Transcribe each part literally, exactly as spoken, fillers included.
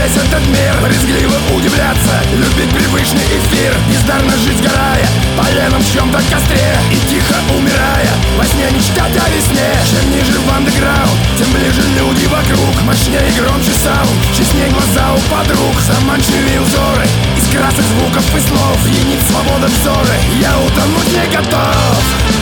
весь этот мир, брезгливо удивляться, любить привычный эфир, бездарно жить сгорая поленом в чьем-то костре и тихо умирая, во сне мечтать о весне. Чем ниже в андеграунд, тем ближе люди вокруг, мощнее и громче саунд, честнее глаза у подруг, заманчивее узоры из красок, звуков и слов, пьянит свобода взоры, я утонуть не готов.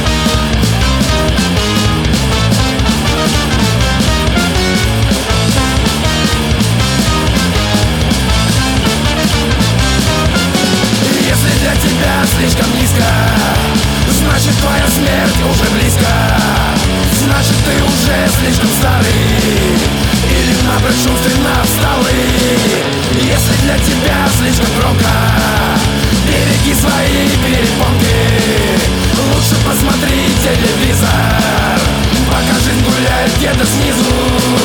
Слишком низко, значит твоя смерть уже близко. Значит ты уже слишком старый или напрочь умственно отсталый. Если для тебя слишком громко, береги свои перепонки. Лучше посмотри телевизор, пока жизнь гуляет где-то снизу.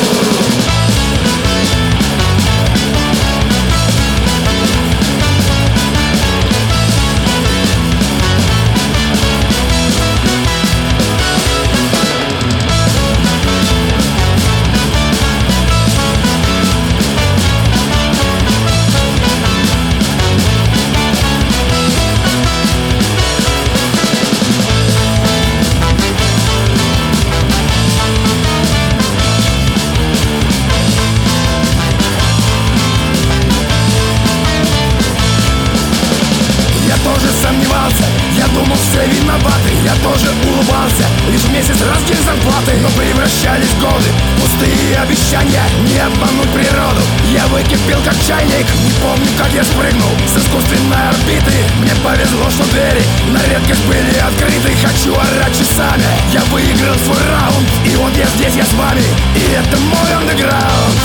Сомневался, я думал, все виноваты. Я тоже улыбался, лишь месяц разгин зарплаты. Но превращались годы в пустые обещания, не обмануть природу. Я выкипел как чайник, не помню, как я спрыгнул с искусственной орбиты. Мне повезло, что двери на редкость были открыты. Хочу орать часами, я выиграл свой раунд. И вот я здесь, я с вами, и это мой андеграунд.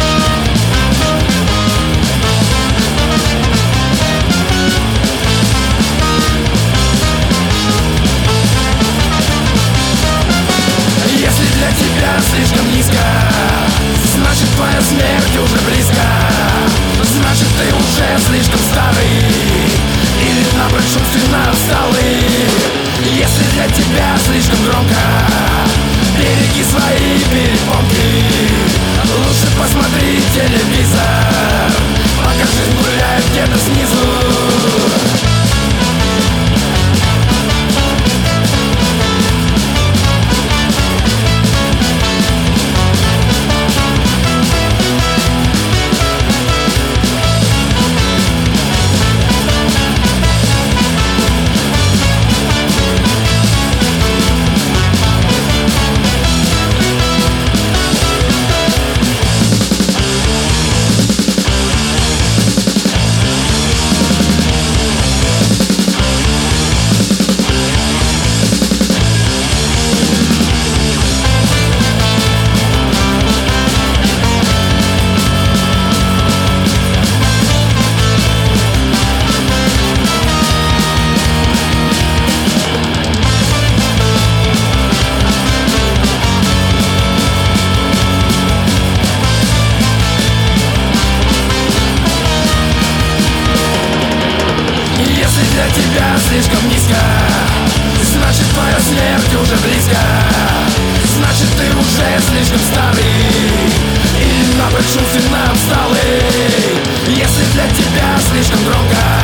Слишком низко, значит твоя смерть уже близко. Значит ты уже слишком старый или напрочь умственно отсталый. Если для тебя слишком громко, береги свои перепонки. Лучше посмотри телевизор, пока жизнь гуляет где-то снизу. Для тебя слишком низко, значит твоя смерть уже близко. Значит ты уже слишком старый или напрочь умственно отсталый. Если для тебя слишком громко,